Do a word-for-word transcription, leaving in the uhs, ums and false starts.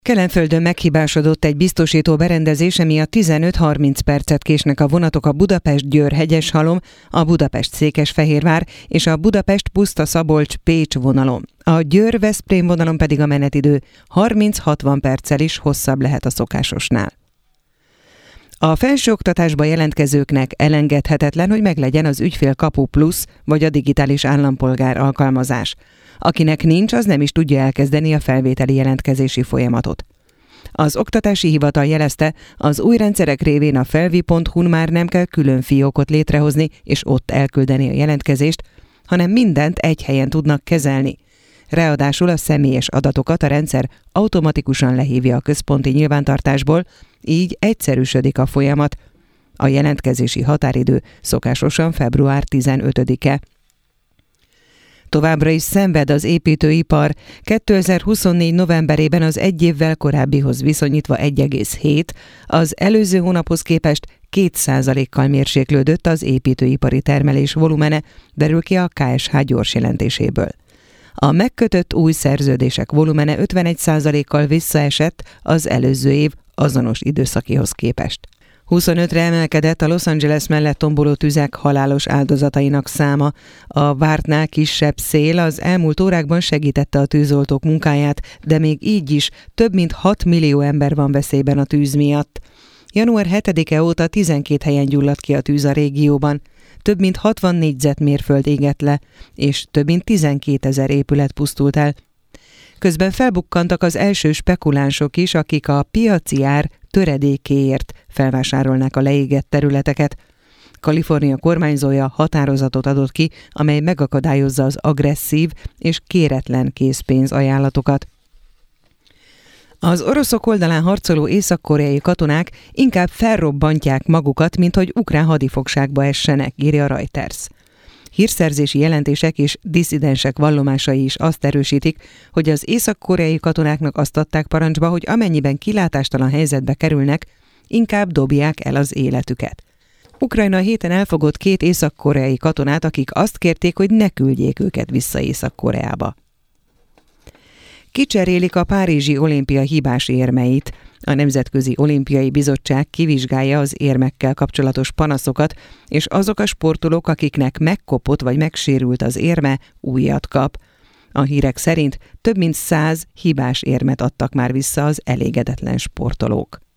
Kelenföldön meghibásodott egy biztosító berendezése miatt tizenöt-harminc percet késnek a vonatok a Budapest-Győr-Hegyeshalom, a Budapest-Székesfehérvár és a Budapest-Puszta-Szabolcs-Pécs vonalon. A Győr-Veszprém vonalon pedig a menetidő harminc-hatvan perccel is hosszabb lehet a szokásosnál. A felsőoktatásba jelentkezőknek elengedhetetlen, hogy meglegyen az Ügyfélkapu Plusz vagy a digitális állampolgár alkalmazás. Akinek nincs, az nem is tudja elkezdeni a felvételi jelentkezési folyamatot. Az Oktatási Hivatal jelezte, az új rendszerek révén a felvi pont hu-n már nem kell külön fiókot létrehozni és ott elküldeni a jelentkezést, hanem mindent egy helyen tudnak kezelni. Ráadásul a személyes adatokat a rendszer automatikusan lehívja a központi nyilvántartásból, így egyszerűsödik a folyamat. A jelentkezési határidő szokásosan február tizenötödike. Továbbra is szenved az építőipar. kétezer-huszonnégy novemberében az egy évvel korábbihoz viszonyítva egy egész hét, az előző hónaphoz képest két százalékkal mérséklődött az építőipari termelés volumene, derül ki a ká es há gyors jelentéséből. A megkötött új szerződések volumene ötvenegy százalékkal visszaesett az előző év azonos időszakihoz képest. huszonötre emelkedett a Los Angeles mellett tomboló tüzek halálos áldozatainak száma. A vártnál kisebb szél az elmúlt órákban segítette a tűzoltók munkáját, de még így is több mint hat millió ember van veszélyben a tűz miatt. január hetedike óta tizenkét helyen gyulladt ki a tűz a régióban. Több mint hatvan négyzetmérföld égett le, és több mint tizenkétezer épület pusztult el. Közben felbukkantak az első spekulánsok is, akik a piaci ár töredékéért felvásárolnák a leégett területeket. Kalifornia kormányzója határozatot adott ki, amely megakadályozza az agresszív és kéretlen készpénz ajánlatokat. Az oroszok oldalán harcoló észak-koreai katonák inkább felrobbantják magukat, mint hogy ukrán hadifogságba essenek, írja a Reuters. Hírszerzési jelentések és disszidensek vallomásai is azt erősítik, hogy az észak-koreai katonáknak azt adták parancsba, hogy amennyiben kilátástalan helyzetbe kerülnek, inkább dobják el az életüket. Ukrajna héten elfogott két észak-koreai katonát, akik azt kérték, hogy ne küldjék őket vissza Észak-Koreába. Kicserélik a párizsi olimpia hibás érmeit. A Nemzetközi Olimpiai Bizottság kivizsgálja az érmekkel kapcsolatos panaszokat, és azok a sportolók, akiknek megkopott vagy megsérült az érme, újat kap. A hírek szerint több mint száz hibás érmet adtak már vissza az elégedetlen sportolók.